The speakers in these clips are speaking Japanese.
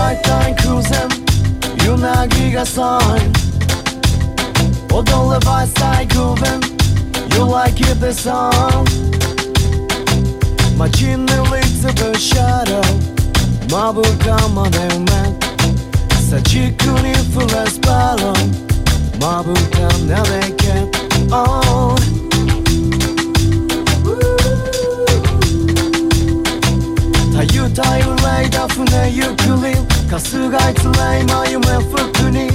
lifetime cruising 夜なぎがサイン踊ればサイクル You like it the song 街にリズムシャドウまぶたまで埋めさ軸にフレスバロンまぶたなでけ Ohたゆたゆれいだ船ゆっくり春日井つれい真夢服に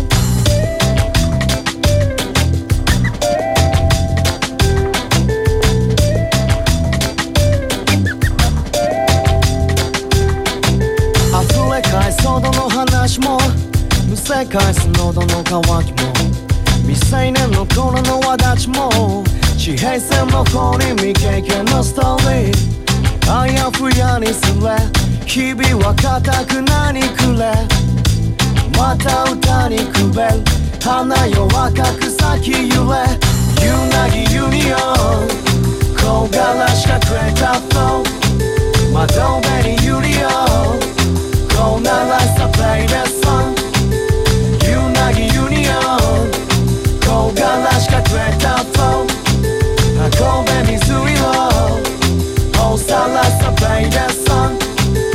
ソードの話もむせ返す喉の渇きも未成年の頃の輪立ちも地平線の方に未経験のストーリーあやふやにすれ日々は固く何くれまた歌にくべる花よ若く咲き揺れ夕凪ユニオン木枯らしかくれたフロー窓辺にユリオこうならさプレイレッスン夕凪ユニオン木枯らしかくれたフロー運べ水色おさらさプレイレッスン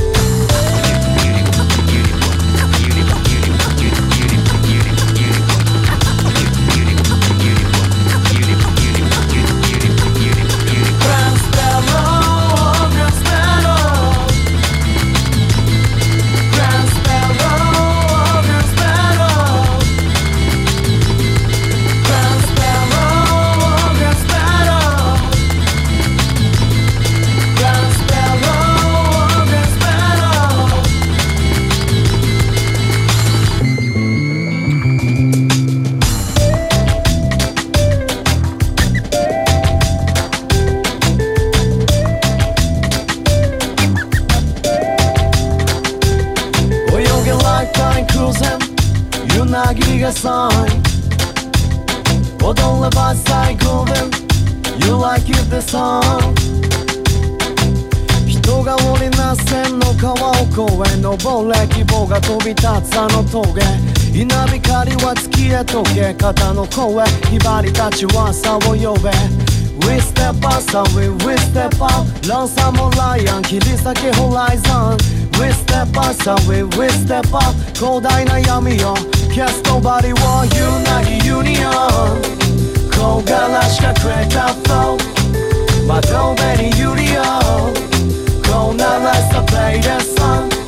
夜なぎがサイン踊ればサイクル You like it the song 人が織りな線の川を越え登れ希望が飛び立つあの峠稲光は月へ溶け肩の声ひばりたちは朝を呼べ We step outside, we step out ランサムライアン切り裂けホライゾン We step outside, we step out 広大な闇よキャストバリを夕凪ユニオン木枯らしかくれたフロー窓辺にユリオこうならさプレイレッスン